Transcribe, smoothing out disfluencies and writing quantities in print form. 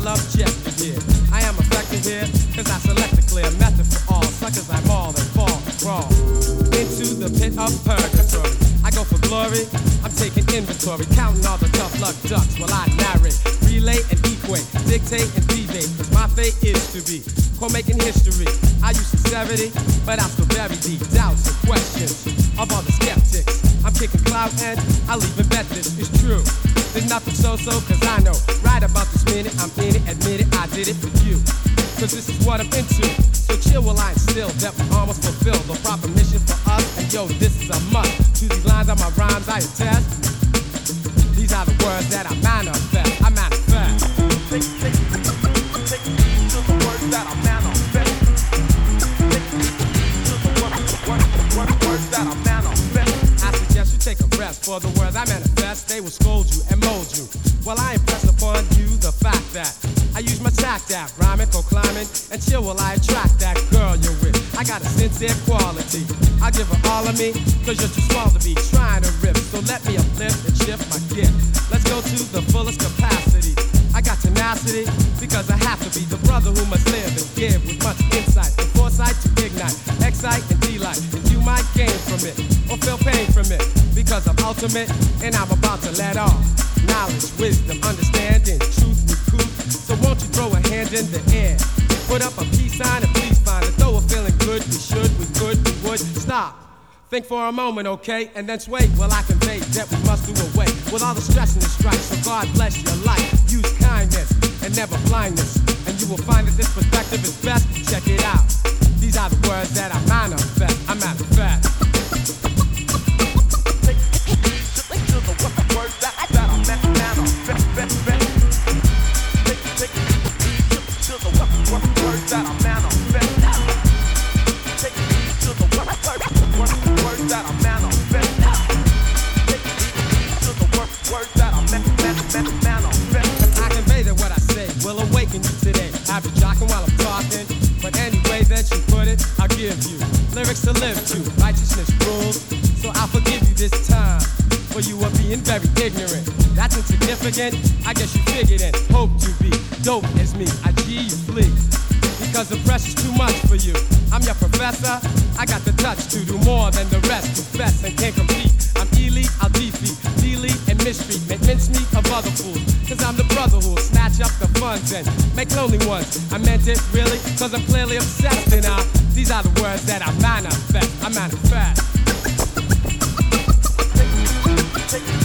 love just to hear. I am effective here, cause I select a clear method for all suckers I maul and fall and crawl into the pit of purgatory. I go for glory, I'm taking inventory, counting all the tough luck ducks while I narrate, relay and equate, dictate and debate, cause my fate is to be making history. I use sincerity, but I still bury deep doubts and questions of all the skeptics. I'm kicking clout and I'll even bet this is true. There's nothing so-so, cause I know right about this minute I'm in it, admit it, I did it for you. Cause this is what I'm into. So chill while I instill that we almost fulfill the proper mission for us. And yo, this is a must. To these lines are my rhymes I attest. These are the words that I manifest. I manifest. Take heed to the words that I manifest. Take heed to the words that I manifest. I suggest you take a rest for the words I manifest. They will scold you and mold you. Well, I impress upon you the fact that I use my tact app, rhyming, proclaiming, and chill while I attract that girl you're with. I got a sincere quality. I give her all of me, cause you're too small to be trying to rip. So let me uplift and shift my gift. Let's go to the fullest capacity. I got tenacity, because I have to be the brother who must live and give with much insight and foresight to ignite, excite and delight. And you might gain from it, or feel pain from it, because I'm ultimate and I'm about to let off. Knowledge, wisdom, understanding, truth, recruit. So won't you throw a hand in the air? Put up a peace sign and please find it. Though we're feeling good, we should, we could, we would. Stop. Think for a moment, okay? And then sway while I convey that we must do away with all the stress and the strife. So God bless your life. Use kindness and never blindness. And you will find that this perspective is best. Check it out. These are the words that I manifest. I manifest. Lyrics to live to, righteousness rules. So I'll forgive you this time, for you are being very ignorant. That's insignificant, I guess you figured it. Hope to be dope as me, I G you flee, because the pressure's too much for you. I'm your professor, I got the touch to do more than the rest. Confess and can't compete, I'm elite, I'll defeat, delete and mistreat, make mincemeat of other fools. Cause I'm the brother who'll snatch up the funds and make lonely ones. I meant it really, cause I'm clearly obsessed. And these are the words that I manifest. I manifest.